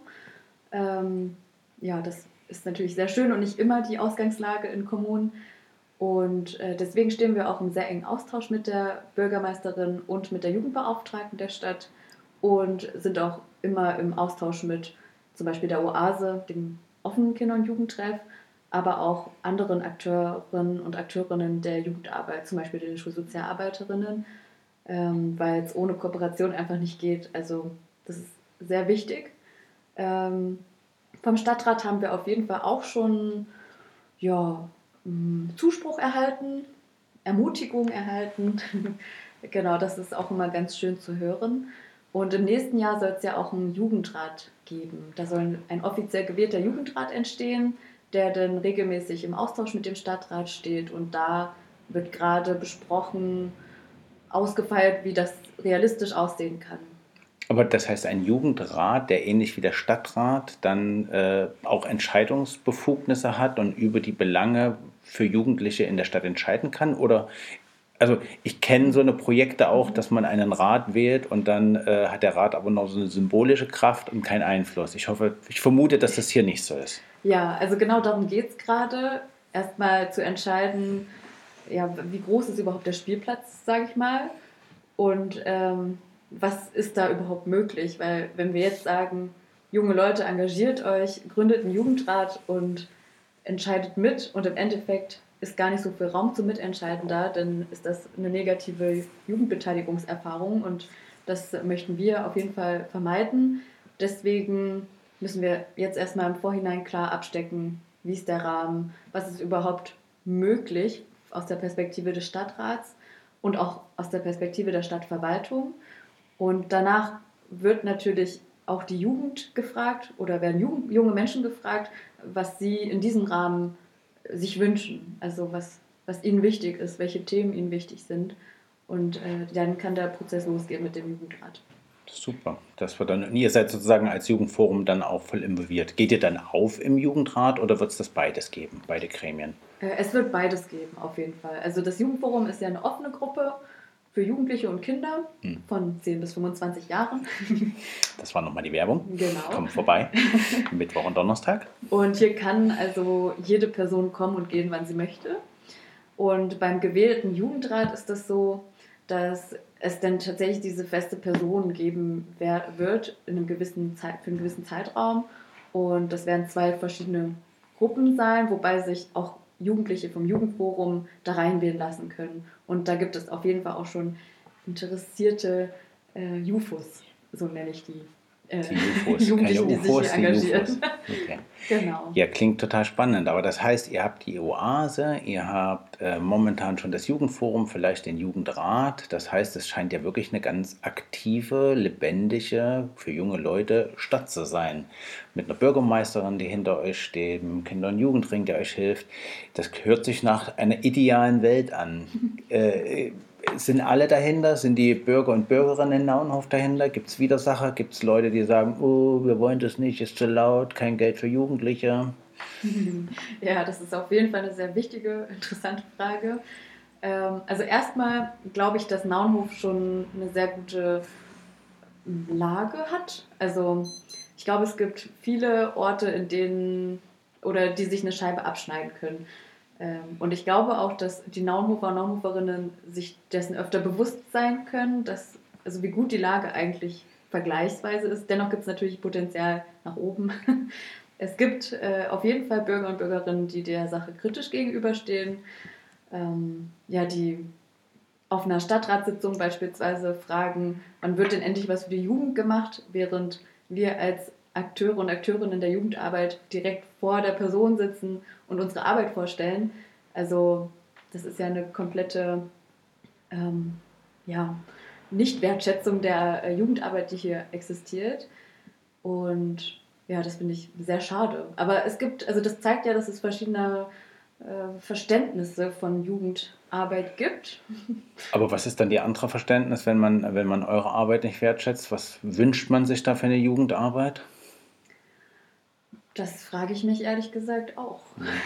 Ähm, ja, das ist natürlich sehr schön und nicht immer die Ausgangslage in Kommunen. Und äh, deswegen stehen wir auch im sehr engen Austausch mit der Bürgermeisterin und mit der Jugendbeauftragten der Stadt und sind auch immer im Austausch mit zum Beispiel der Oase, dem offenen Kinder- und Jugendtreff, aber auch anderen Akteuren und Akteurinnen der Jugendarbeit, zum Beispiel den Schulsozialarbeiterinnen, ähm, weil es ohne Kooperation einfach nicht geht. Also das ist sehr wichtig. Ähm, vom Stadtrat haben wir auf jeden Fall auch schon ja, Zuspruch erhalten, Ermutigung erhalten. Genau, das ist auch immer ganz schön zu hören. Und im nächsten Jahr soll es ja auch einen Jugendrat geben. Da soll ein offiziell gewählter Jugendrat entstehen, der dann regelmäßig im Austausch mit dem Stadtrat steht. Und da wird gerade besprochen, ausgefeilt, wie das realistisch aussehen kann. Aber das heißt, ein Jugendrat, der ähnlich wie der Stadtrat dann äh, auch Entscheidungsbefugnisse hat und über die Belange für Jugendliche in der Stadt entscheiden kann? Oder, also ich kenne so eine Projekte auch, dass man einen Rat wählt und dann äh, hat der Rat aber noch so eine symbolische Kraft und keinen Einfluss. Ich hoffe, ich vermute, dass das hier nicht so ist. Ja, also genau darum geht es gerade. Erstmal zu entscheiden, ja, wie groß ist überhaupt der Spielplatz, sage ich mal. Und ähm, was ist da überhaupt möglich? Weil wenn wir jetzt sagen, junge Leute, engagiert euch, gründet einen Jugendrat und entscheidet mit und im Endeffekt ist gar nicht so viel Raum zum Mitentscheiden da, dann ist das eine negative Jugendbeteiligungserfahrung und das möchten wir auf jeden Fall vermeiden. Deswegen müssen wir jetzt erstmal im Vorhinein klar abstecken, wie ist der Rahmen, was ist überhaupt möglich aus der Perspektive des Stadtrats und auch aus der Perspektive der Stadtverwaltung. Und danach wird natürlich auch die Jugend gefragt oder werden Jugend, junge Menschen gefragt, was sie in diesem Rahmen sich wünschen, also was, was ihnen wichtig ist, welche Themen ihnen wichtig sind. Und äh, dann kann der Prozess losgehen mit dem Jugendrat. Super. Das wird dann, und ihr seid sozusagen als Jugendforum dann auch voll involviert. Geht ihr dann auf im Jugendrat oder wird es das beides geben, beide Gremien? Äh, es wird beides geben, auf jeden Fall. Also das Jugendforum ist ja eine offene Gruppe für Jugendliche und Kinder hm. von zehn bis fünfundzwanzig Jahren. Das war nochmal die Werbung. Genau. Kommt vorbei. Mittwoch und Donnerstag. Und hier kann also jede Person kommen und gehen, wann sie möchte. Und beim gewählten Jugendrat ist das so, dass es dann tatsächlich diese feste Person geben wird in einem gewissen Zeit, für einen gewissen Zeitraum. Und das werden zwei verschiedene Gruppen sein, wobei sich auch Jugendliche vom Jugendforum da reinwählen lassen können. Und da gibt es auf jeden Fall auch schon interessierte äh, J U F Os, so nenne ich die. Äh, die U F Os, Jugendlichen, keine die U F Os, sich hier engagieren. die U F Os. Okay. Genau. Ja, klingt total spannend. Aber das heißt, ihr habt die Oase, ihr habt äh, momentan schon das Jugendforum, vielleicht den Jugendrat. Das heißt, es scheint ja wirklich eine ganz aktive, lebendige, für junge Leute Stadt zu sein. Mit einer Bürgermeisterin, die hinter euch steht, mit einem Kinder- und Jugendring, der euch hilft. Das hört sich nach einer idealen Welt an. äh, Sind alle dahinter? Sind die Bürger und Bürgerinnen in Naunhof dahinter? Gibt es Widersacher? Gibt es Leute, die sagen, oh, wir wollen das nicht, ist zu laut, kein Geld für Jugendliche? Ja, das ist auf jeden Fall eine sehr wichtige, interessante Frage. Ähm, also erstmal glaube ich, dass Naunhof schon eine sehr gute Lage hat. Also ich glaube, es gibt viele Orte, in denen oder die sich eine Scheibe abschneiden können. Und ich glaube auch, dass die Naunhofer und Naunhoferinnen sich dessen öfter bewusst sein können, dass, also wie gut die Lage eigentlich vergleichsweise ist. Dennoch gibt es natürlich Potenzial nach oben. Es gibt äh, auf jeden Fall Bürger und Bürgerinnen, die der Sache kritisch gegenüberstehen, ähm, ja, die auf einer Stadtratssitzung beispielsweise fragen, wann wird denn endlich was für die Jugend gemacht, während wir als Akteure und Akteurinnen der Jugendarbeit direkt vor der Person sitzen und unsere Arbeit vorstellen. Also das ist ja eine komplette ähm, ja, Nicht-Wertschätzung der äh, Jugendarbeit, die hier existiert. Und ja, das finde ich sehr schade. Aber es gibt, also das zeigt ja, dass es verschiedene äh, Verständnisse von Jugendarbeit gibt. Aber was ist dann die andere Verständnis, wenn man, wenn man eure Arbeit nicht wertschätzt? Was wünscht man sich da für eine Jugendarbeit? Das frage ich mich ehrlich gesagt auch.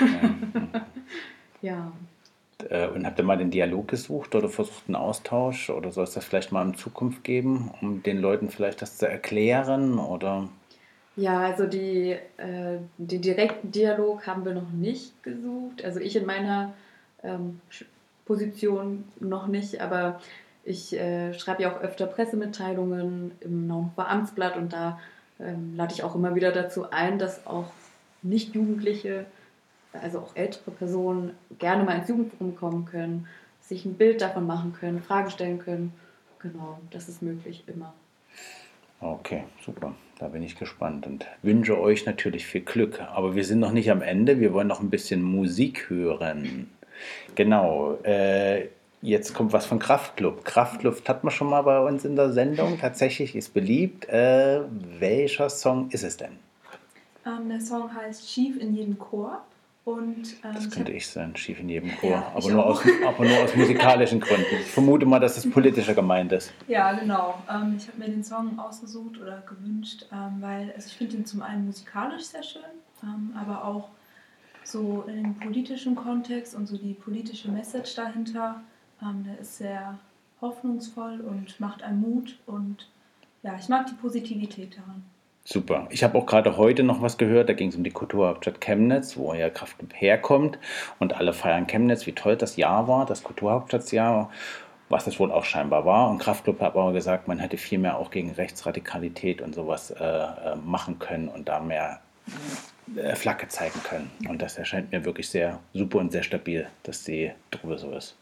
Ja. ja. Und habt ihr mal den Dialog gesucht oder versucht einen Austausch? Oder soll es das vielleicht mal in Zukunft geben, um den Leuten vielleicht das zu erklären? Oder? Ja, also die, äh, den direkten Dialog haben wir noch nicht gesucht. Also ich in meiner ähm, Position noch nicht, aber ich äh, schreibe ja auch öfter Pressemitteilungen im Naunhofer Amtsblatt und da ähm, lade ich auch immer wieder dazu ein, dass auch Nicht-Jugendliche also auch ältere Personen, gerne mal ins Jugendforum kommen können, sich ein Bild davon machen können, Fragen stellen können. Genau, das ist möglich immer. Okay, super. Da bin ich gespannt und wünsche euch natürlich viel Glück. Aber wir sind noch nicht am Ende. Wir wollen noch ein bisschen Musik hören. Genau. Äh, jetzt kommt was von Kraftklub. Kraftklub hat man schon mal bei uns in der Sendung. Tatsächlich ist beliebt. Äh, welcher Song ist es denn? Ähm, der Song heißt Schief in jedem Chor. Und, ähm, Das ich könnte hab- ich sein, schief in jedem Chor. Ja, aber, ich nur auch. aus, aber nur aus musikalischen Gründen. Ich vermute mal, dass es politischer gemeint ist. Ja, genau. Ähm, ich habe mir den Song ausgesucht oder gewünscht, ähm, weil also ich finde ihn zum einen musikalisch sehr schön, ähm, aber auch so im politischen Kontext und so die politische Message dahinter, ähm, der ist sehr hoffnungsvoll und macht einen Mut und ja, ich mag die Positivität daran. Super. Ich habe auch gerade heute noch was gehört, da ging es um die Kulturhauptstadt Chemnitz, wo ja Kraftklub herkommt und alle feiern Chemnitz, wie toll das Jahr war, das Kulturhauptstadtjahr, was das wohl auch scheinbar war. Und Kraftklub hat aber gesagt, man hätte viel mehr auch gegen Rechtsradikalität und sowas äh, äh, machen können und da mehr äh, Flagge zeigen können. Und das erscheint mir wirklich sehr super und sehr stabil, dass die Truppe so ist.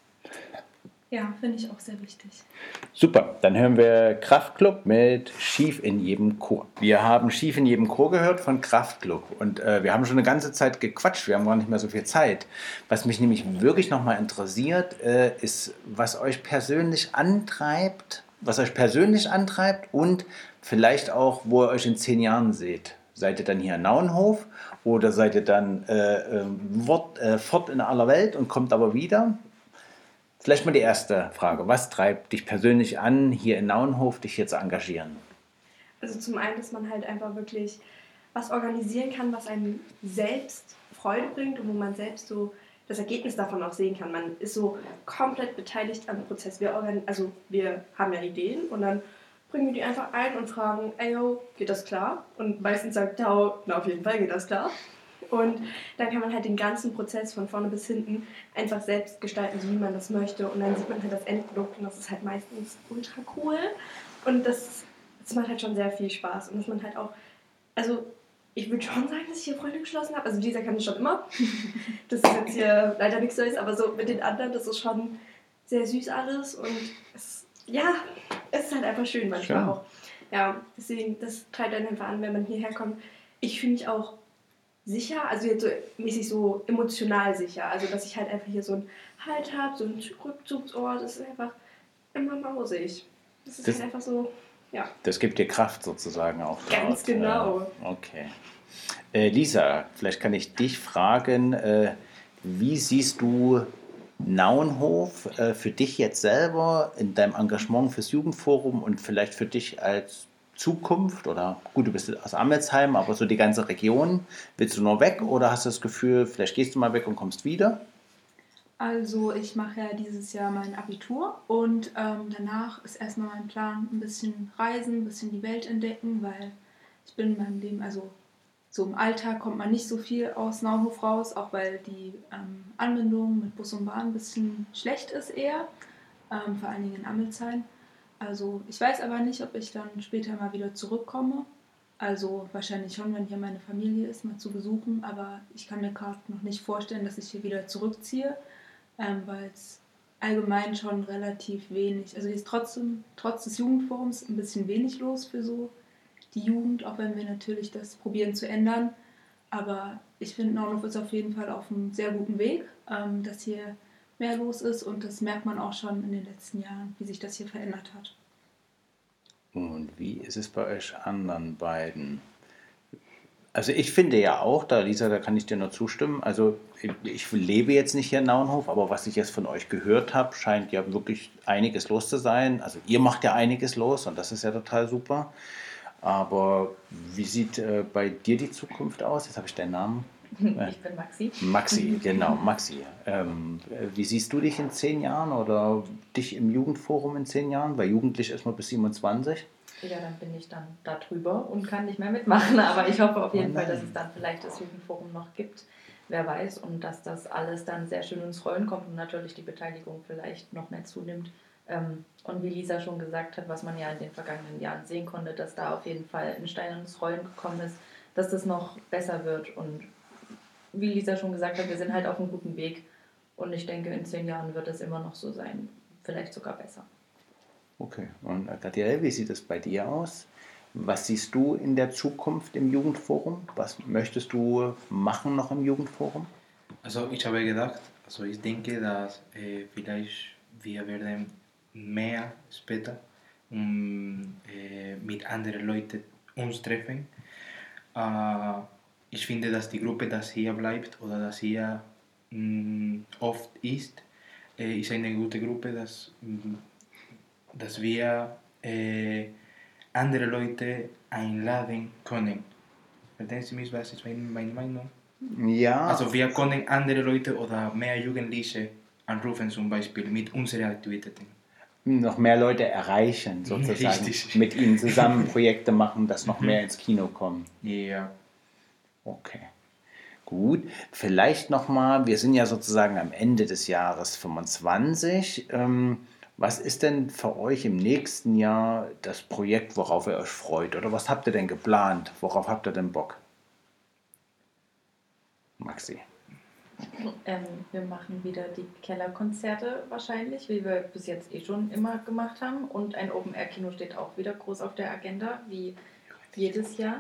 Ja, finde ich auch sehr wichtig. Super, dann hören wir Kraftklub mit Schief in jedem Chor. Wir haben Schief in jedem Chor gehört von Kraftklub und äh, wir haben schon eine ganze Zeit gequatscht, wir haben gar nicht mehr so viel Zeit. Was mich nämlich wirklich nochmal interessiert, äh, ist, was euch persönlich antreibt, was euch persönlich antreibt und vielleicht auch, wo ihr euch in zehn Jahren seht. Seid ihr dann hier in Nauenhof oder seid ihr dann äh, äh, fort, äh, fort in aller Welt und kommt aber wieder? Vielleicht mal die erste Frage. Was treibt dich persönlich an, hier in Nauenhof dich hier zu engagieren? Also zum einen, dass man halt einfach wirklich was organisieren kann, was einem selbst Freude bringt und wo man selbst so das Ergebnis davon auch sehen kann. Man ist so komplett beteiligt am Prozess. Wir, organ also wir haben ja Ideen und dann bringen wir die einfach ein und fragen, ey yo, geht das klar? Und meistens sagt Tao, na auf jeden Fall geht das klar. Und dann kann man halt den ganzen Prozess von vorne bis hinten einfach selbst gestalten, so wie man das möchte. Und dann sieht man halt das Endprodukt und das ist halt meistens ultra cool. Und das, das macht halt schon sehr viel Spaß. Und dass man halt auch, also ich würde schon sagen, dass ich hier Freunde geschlossen habe. Also dieser kann ich schon immer. Das ist jetzt hier leider nichts Neues, aber so mit den anderen, das ist schon sehr süß alles. Und es, ja, es ist halt einfach schön manchmal Schön. auch. Ja, deswegen, das treibt einen einfach an, wenn man hierher kommt. Ich fühle mich auch sicher, also jetzt so mäßig so emotional sicher. Also dass ich halt einfach hier so einen Halt habe, so einen Rückzugsort. Das ist einfach immer mausig. Das ist Das- halt einfach so, ja. Das gibt dir Kraft sozusagen auch. Ganz dort. genau. Äh, Okay. Äh, Lisa, vielleicht kann ich dich fragen, äh, wie siehst du Nauenhof äh, für dich jetzt selber in deinem Engagement fürs Jugendforum und vielleicht für dich als Zukunft oder gut, du bist aus Amelsheim, aber so die ganze Region, willst du nur weg oder hast du das Gefühl, vielleicht gehst du mal weg und kommst wieder? Also ich mache ja dieses Jahr mein Abitur und ähm, danach ist erstmal mein Plan, ein bisschen reisen, ein bisschen die Welt entdecken, weil ich bin in meinem Leben, also so im Alltag kommt man nicht so viel aus Nauenhof raus, auch weil die ähm, Anbindung mit Bus und Bahn ein bisschen schlecht ist eher, ähm, vor allen Dingen in Amelsheim. Also ich weiß aber nicht, ob ich dann später mal wieder zurückkomme. Also wahrscheinlich schon, wenn hier meine Familie ist, mal zu besuchen, aber ich kann mir gerade noch nicht vorstellen, dass ich hier wieder zurückziehe. Ähm, weil es allgemein schon relativ wenig, also hier ist trotzdem, trotz des Jugendforums ein bisschen wenig los für so die Jugend, auch wenn wir natürlich das probieren zu ändern. Aber ich finde, Nauenhof ist auf jeden Fall auf einem sehr guten Weg, ähm, dass hier mehr los ist und das merkt man auch schon in den letzten Jahren, wie sich das hier verändert hat. Und wie ist es bei euch anderen beiden? Also ich finde ja auch, da Lisa, da kann ich dir nur zustimmen, also ich, ich lebe jetzt nicht hier in Nauenhof, aber was ich jetzt von euch gehört habe, scheint ja wirklich einiges los zu sein. Also ihr macht ja einiges los und das ist ja total super. Aber wie sieht äh, bei dir die Zukunft aus? Jetzt habe ich deinen Namen. Ich bin Maxi. Maxi, genau, Maxi. Ähm, wie siehst du dich in zehn Jahren oder dich im Jugendforum in zehn Jahren? Weil jugendlich ist man bis siebenundzwanzig. Ja, dann bin ich dann da drüber und kann nicht mehr mitmachen. Aber ich hoffe auf jeden Oh Fall, dass nein. es dann vielleicht das Jugendforum noch gibt. Wer weiß. Und dass das alles dann sehr schön ins Rollen kommt und natürlich die Beteiligung vielleicht noch mehr zunimmt. Ähm, Und wie Lisa schon gesagt hat, was man ja in den vergangenen Jahren sehen konnte, dass da auf jeden Fall ein Stein ins Rollen gekommen ist, dass das noch besser wird. Und wie Lisa schon gesagt hat, wir sind halt auf einem guten Weg. Und ich denke, in zehn Jahren wird es immer noch so sein. Vielleicht sogar besser. Okay, und Gadiel, wie sieht es bei dir aus? Was siehst du in der Zukunft im Jugendforum? Was möchtest du machen noch im Jugendforum? Also ich habe gedacht, also ich denke, dass äh, vielleicht wir werden mehr später um, äh, mit anderen Leuten uns treffen. Äh, ich finde, dass die Gruppe, das hier bleibt oder das hier mh, oft ist, äh, ist eine gute Gruppe, dass, mh, dass wir äh, andere Leute einladen können. Verstehen Sie mich, was ist meine Meinung? Ja. Also wir können andere Leute oder mehr Jugendliche anrufen zum Beispiel mit unseren Aktivitäten. Noch mehr Leute erreichen, sozusagen. Richtig. Mit ihnen zusammen Projekte machen, dass noch mehr ins Kino kommen. Ja. Okay. Gut. Vielleicht nochmal, wir sind ja sozusagen am Ende des Jahres fünfundzwanzig. Ähm, was ist denn für euch im nächsten Jahr das Projekt, worauf ihr euch freut? Oder was habt ihr denn geplant? Worauf habt ihr denn Bock? Maxi. Ähm, wir machen wieder die Kellerkonzerte wahrscheinlich, wie wir bis jetzt eh schon immer gemacht haben. Und ein Open-Air-Kino steht auch wieder groß auf der Agenda, wie jedes Jahr.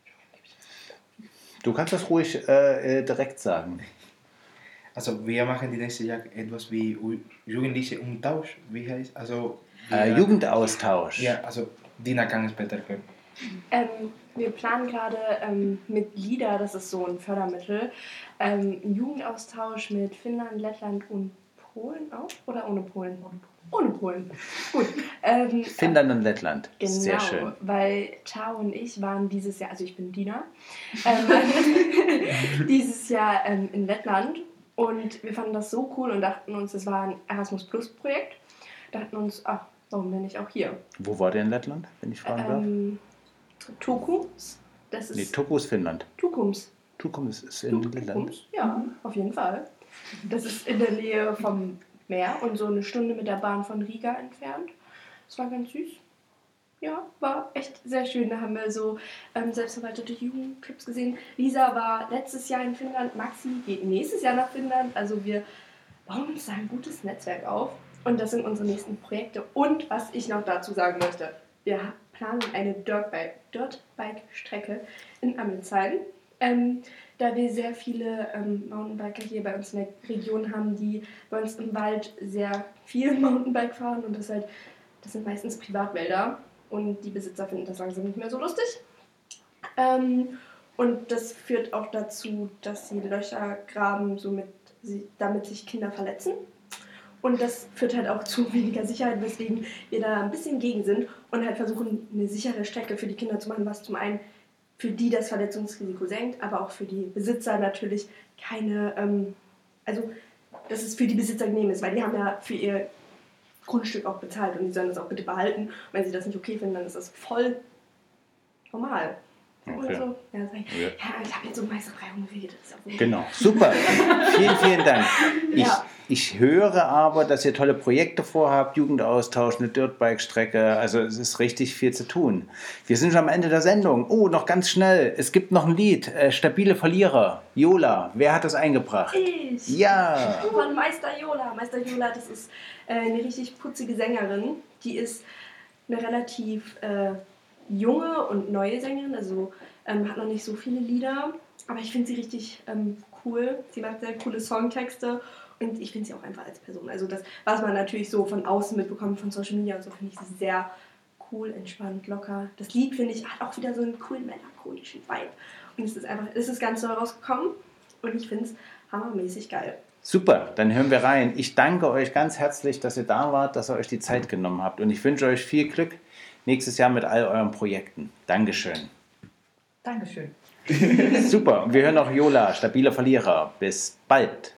Du kannst das ruhig äh, äh, direkt sagen. Also wir machen die nächste Jahr etwas wie U- jugendliche Umtausch, wie heißt also wir, Äh, Jugendaustausch. Ja, also Dina kann es besser können. Ähm, wir planen gerade ähm, mit LIDA, das ist so ein Fördermittel, ähm, einen Jugendaustausch mit Finnland, Lettland und Polen auch? Oder ohne Polen? Ohne Polen. Gut. Ähm, Finnland und Lettland. Genau, Sehr schön. weil Tao und ich waren dieses Jahr, also ich bin Dina, ähm, dieses Jahr ähm, in Lettland und wir fanden das so cool und dachten uns, das war ein Erasmus Plus Projekt. Dachten uns, ach, warum bin ich auch hier? Wo war der in Lettland, wenn ich fragen darf? Ähm, Tukums, das ist Nee, Turku ist Finnland. Tukums. Tukums ist in Lettland. Tukums, ja, auf jeden Fall. Das ist in der Nähe vom Meer und so eine Stunde mit der Bahn von Riga entfernt. Das war ganz süß. Ja, war echt sehr schön. Da haben wir so ähm, selbstverwaltete Jugendclubs gesehen. Lisa war letztes Jahr in Finnland, Maxi geht nächstes Jahr nach Finnland. Also wir bauen uns da ein gutes Netzwerk auf. Und das sind unsere nächsten Projekte. Und was ich noch dazu sagen möchte, wir planen eine Dirtbike- Dirtbike-Strecke in Amelsheim. Ähm, da wir sehr viele ähm, Mountainbiker hier bei uns in der Region haben, die bei uns im Wald sehr viel Mountainbike fahren. Und das, halt, das sind meistens Privatwälder. Und die Besitzer finden das langsam nicht mehr so lustig. Ähm, und das führt auch dazu, dass sie Löcher graben, somit sie, damit sich Kinder verletzen. Und das führt halt auch zu weniger Sicherheit, weswegen wir da ein bisschen gegen sind und halt versuchen, eine sichere Strecke für die Kinder zu machen, was zum einen für die das Verletzungsrisiko senkt, aber auch für die Besitzer natürlich keine, ähm, also dass es für die Besitzer genehm ist, weil die haben ja für ihr Grundstück auch bezahlt und die sollen das auch bitte behalten. Und wenn sie das nicht okay finden, dann ist das voll normal. Okay. Oder so. Ja, sag ich, Ja. ja, ich habe jetzt so Meisterbrei geredet. Das ist auch so. Genau, super. Vielen, vielen Dank. Ich, Ja. ich höre aber, dass ihr tolle Projekte vorhabt, Jugendaustausch, eine Dirtbike-Strecke. Also es ist richtig viel zu tun. Wir sind schon am Ende der Sendung. Oh, noch ganz schnell. Es gibt noch ein Lied. Äh, Stabile Verlierer. Jola, wer hat das eingebracht? Ich. Ja. Von Meister Jola. Meister Jola, das ist äh, eine richtig putzige Sängerin. Die ist eine relativ äh, junge und neue Sängerin, also ähm, hat noch nicht so viele Lieder, aber ich finde sie richtig ähm, cool. Sie macht sehr coole Songtexte und ich finde sie auch einfach als Person. Also das, was man natürlich so von außen mitbekommt, von Social Media und so, finde ich sie sehr cool, entspannt, locker. Das Lied, finde ich, hat auch wieder so einen coolen melancholischen Vibe. Und es ist einfach, es ist ganz neu rausgekommen und ich finde es hammermäßig geil. Super, dann hören wir rein. Ich danke euch ganz herzlich, dass ihr da wart, dass ihr euch die Zeit genommen habt. Und ich wünsche euch viel Glück nächstes Jahr mit all euren Projekten. Dankeschön. Dankeschön. Super, und wir hören auch Jola, stabile Verlierer. Bis bald.